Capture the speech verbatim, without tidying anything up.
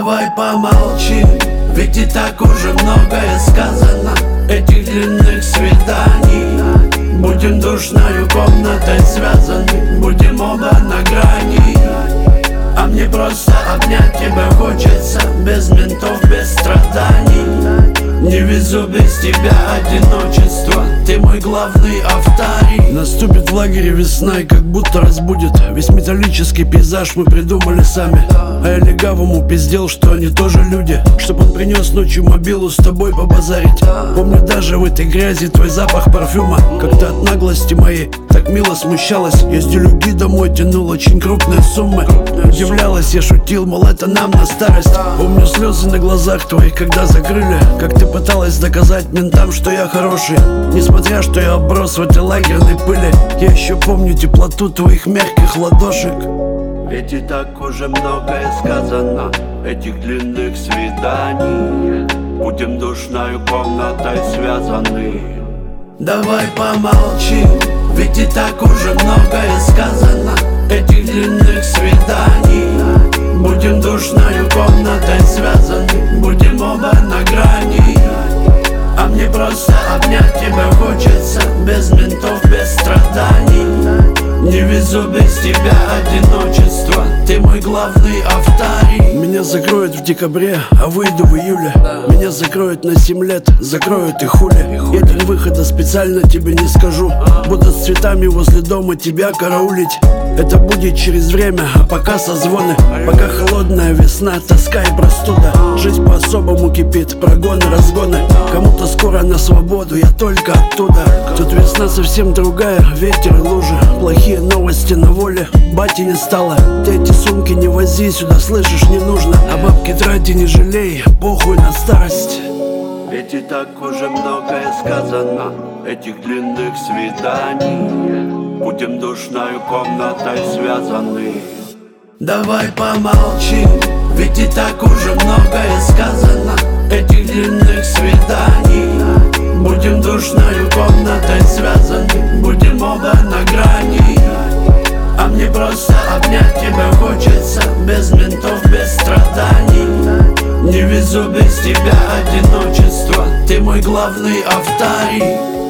Давай помолчим, ведь и так уже многое сказано. Этих длинных свиданий будем душною комнатой связаны, будем оба на грани. А мне просто обнять тебя хочется, без ментов, без страданий. Не везу без тебя одиночество, ты мой главный авторий. Наступит в лагере весна и как будто разбудит. Весь металлический пейзаж мы придумали сами. А я легавому пиздел, что они тоже люди, чтоб он принес ночью мобилу с тобой побазарить. Помню даже в этой грязи твой запах парфюма. Как-то от наглости моей так мило смущалась. Я с делюги домой тянул очень крупные суммы. Удивлялась, я шутил, мол, это нам на старость. Помню слезы на глазах твоих, когда закрыли. Как ты пыталась доказать ментам, что я хороший, несмотря, что я оброс в этой лагерной пыли. Я еще помню теплоту твоих мягких ладошек. Ведь и так уже многое сказано. Этих длинных свиданий будем душною комнатой связаны. Давай помолчим, ведь и так уже многое сказано. Этих длинных свиданий будем душною комнатой связаны, будем оба на грани. А мне просто обнять тебя хочется, без ментов, без страданий. Не везу без тебя одиночество, ты мой главный авторий. Меня закроют в декабре, а выйду в июле. Меня закроют на семь лет, закроют и хули. Я день выхода специально тебе не скажу. Буду с цветами возле дома тебя караулить. Это будет через время, а пока созвоны. Пока холодная весна, тоска и простуда. Жизнь по-особому кипит, прогоны, разгоны. Кому-то скоро на свободу, я только оттуда. Тут весна совсем другая, ветер и лужи. Плохие новости на воле, бати не стало. Ты эти сумки не вози сюда, слышишь, не нужно. А бабки трати не жалей, похуй на старость. Ведь и так уже многое сказано. Этих длинных свиданий будем душною комнатой связаны. Давай помолчим, ведь и так уже многое сказано. Этих длинных свиданий будем душною комнатой связаны, будем оба на грани. А мне просто обнять тебя хочется, без ментов, без страданий. Не везу без тебя одиночество, ты мой главный авторий.